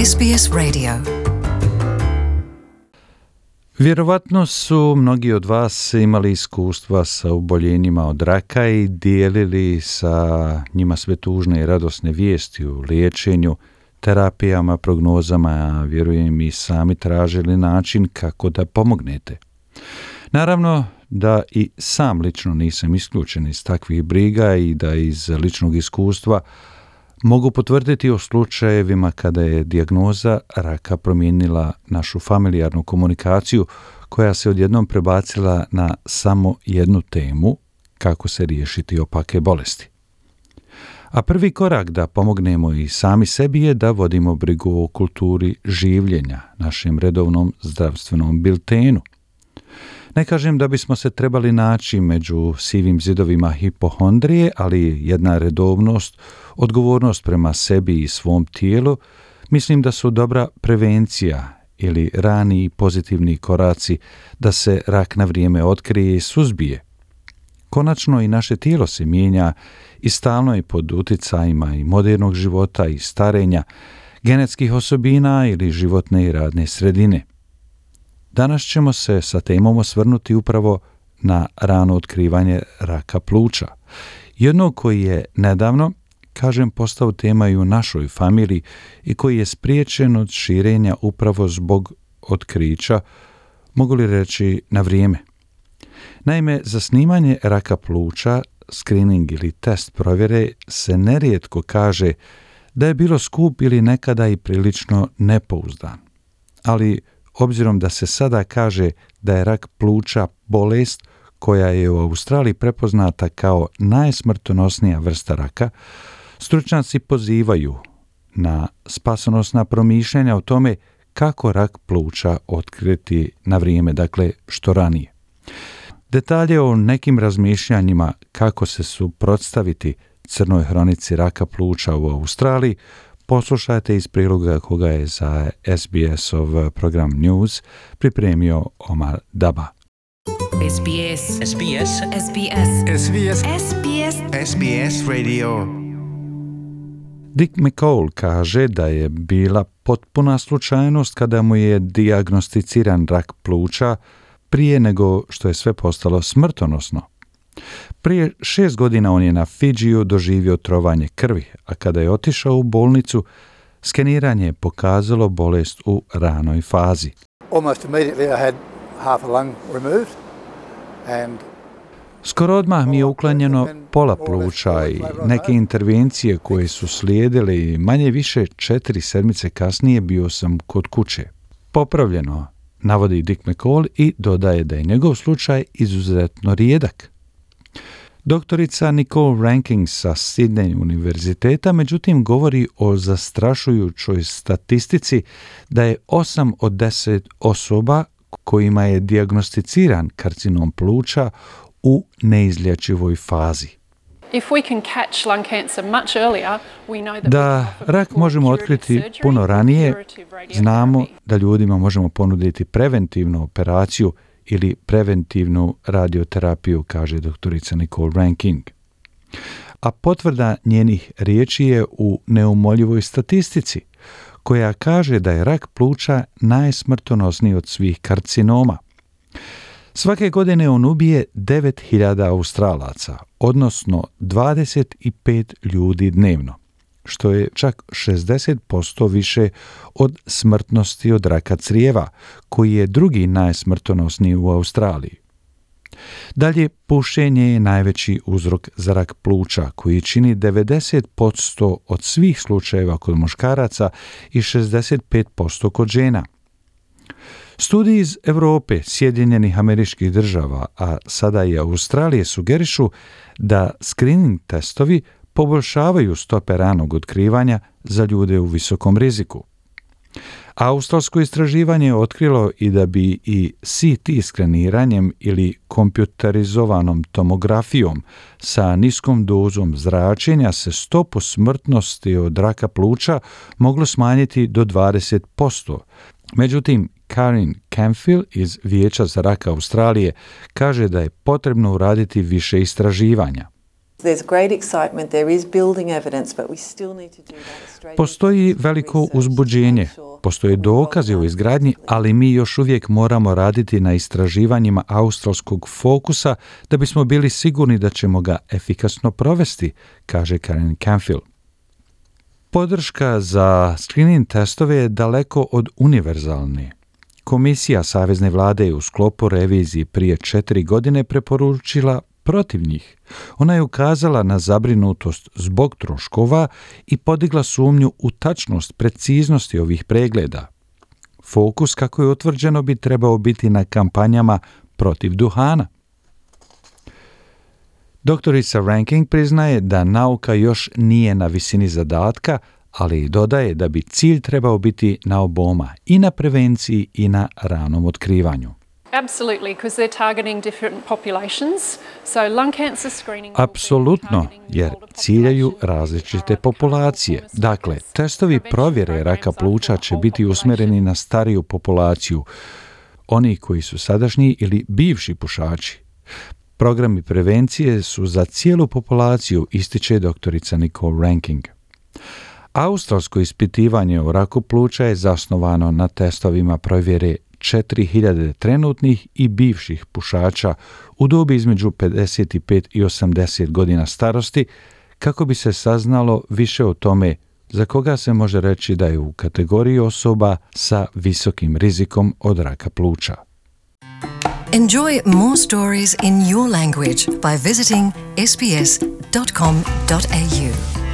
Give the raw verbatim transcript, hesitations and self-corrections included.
S B S Radio. Vjerovatno su mnogi od vas imali iskustva sa oboljenjima od raka i dijelili sa njima sve tužne i radosne vijesti u liječenju, terapijama, prognozama, a vjerujem i sami tražili način kako da pomognete. Naravno da i sam lično nisam isključen iz takvih briga i da iz ličnog iskustva mogu potvrditi o slučajevima kada je dijagnoza raka promijenila našu familijarnu komunikaciju koja se odjednom prebacila na samo jednu temu, kako se riješiti opake bolesti. A prvi korak da pomognemo i sami sebi je da vodimo brigu o kulturi življenja, našem redovnom zdravstvenom biltenu. Ne kažem da bismo se trebali naći među sivim zidovima hipohondrije, ali jedna redovnost, odgovornost prema sebi i svom tijelu, mislim da su dobra prevencija ili rani i pozitivni koraci da se rak na vrijeme otkrije i suzbije. Konačno i naše tijelo se mijenja i stalno je pod utjecajima i modernog života i starenja, genetskih osobina ili životne i radne sredine. Danas ćemo se sa temom osvrnuti upravo na rano otkrivanje raka pluća. Jednog koji je nedavno, kažem, postao tema i u našoj familiji i koji je spriječen od širenja upravo zbog otkrića, mogu li reći na vrijeme. Naime, za snimanje raka pluća, screening ili test provjere se nerijetko kaže da je bilo skup ili nekada i prilično nepouzdan. Ali obzirom da se sada kaže da je rak pluća bolest koja je u Australiji prepoznata kao najsmrtonosnija vrsta raka, stručnjaci pozivaju na spasonosna promišljanja o tome kako rak pluća otkriti na vrijeme, dakle što ranije. Detalje o nekim razmišljanjima kako se suprotstaviti crnoj hronici raka pluća u Australiji poslušajte iz priloga koga je za S B S-ov program News pripremio Omar Daba. S B S S B S S B S S B S S B S S B S Radio. Dick McCall kaže da je bila potpuna slučajnost kada mu je dijagnosticiran rak pluća prije nego što je sve postalo smrtonosno. Prije šest godina on je na Fidžiju doživio trovanje krvi, a kada je otišao u bolnicu, skeniranje je pokazalo bolest u ranoj fazi. Almost immediately I had half a lung removed and Skoro odmah mi je uklanjeno pola pluća i neke intervencije koje su slijedile i manje više četiri sedmice kasnije bio sam kod kuće. Popravljeno, navodi Dick McCall i dodaje da je njegov slučaj izuzetno rijedak. Doktorica Nicole Rankings sa Sydney univerziteta međutim govori o zastrašujućoj statistici da je osam od deset osoba kojima je dijagnosticiran karcinom pluća u neizlječivoj fazi. Da rak možemo otkriti puno ranije, znamo da ljudima možemo ponuditi preventivnu operaciju ili preventivnu radioterapiju, kaže doktorica Nicole Ranking. A potvrda njenih riječi je u neumoljivoj statistici, koja kaže da je rak pluća najsmrtonosniji od svih karcinoma. Svake godine on ubije devet hiljada Australaca, odnosno dvadeset pet ljudi dnevno, što je čak šezdeset posto više od smrtnosti od raka crijeva, koji je drugi najsmrtonosniji u Australiji. Dalje, pušenje je najveći uzrok za rak pluća, koji čini devedeset posto od svih slučajeva kod muškaraca i šezdeset pet posto kod žena. Studiji iz Europe, Sjedinjenih Američkih Država, a sada i Australije sugerišu da screening testovi poboljšavaju stope ranog otkrivanja za ljude u visokom riziku. Australsko istraživanje je otkrilo i da bi i C T skeniranjem ili kompjuterizovanom tomografijom sa niskom dozom zračenja se stopu smrtnosti od raka pluća moglo smanjiti do dvadeset posto. Međutim, Karin Camphill iz Vijeća za rak Australije kaže da je potrebno uraditi više istraživanja. Postoji veliko uzbuđenje, postoje dokazi o izgradnji, ali mi još uvijek moramo raditi na istraživanjima australskog fokusa da bismo bili sigurni da ćemo ga efikasno provesti, kaže Karen Canfield. Podrška za screening testove je daleko od univerzalne. Komisija Savezne vlade je u sklopu revizije prije četiri godine preporučila protiv njih. Ona je ukazala na zabrinutost zbog troškova i podigla sumnju u tačnost, preciznosti ovih pregleda. Fokus, kako je utvrđeno, bi trebao biti na kampanjama protiv duhana. Doktorica Ranking priznaje da nauka još nije na visini zadatka, ali dodaje da bi cilj trebao biti na oboma, i na prevenciji i na ranom otkrivanju. Apsolutno, jer ciljaju različite populacije. Dakle, testovi provjere raka pluća će biti usmjereni na stariju populaciju, oni koji su sadašnji ili bivši pušači. Programi prevencije su za cijelu populaciju, ističe doktorica Nicole Ranking. Australsko ispitivanje o raku pluća je zasnovano na testovima provjere četiri hiljade trenutnih i bivših pušača u dobi između pedeset pet i osamdeset godina starosti, kako bi se saznalo više o tome za koga se može reći da je u kategoriji osoba sa visokim rizikom od raka pluća. Enjoy more stories in your language by visiting s b s dot com dot a u.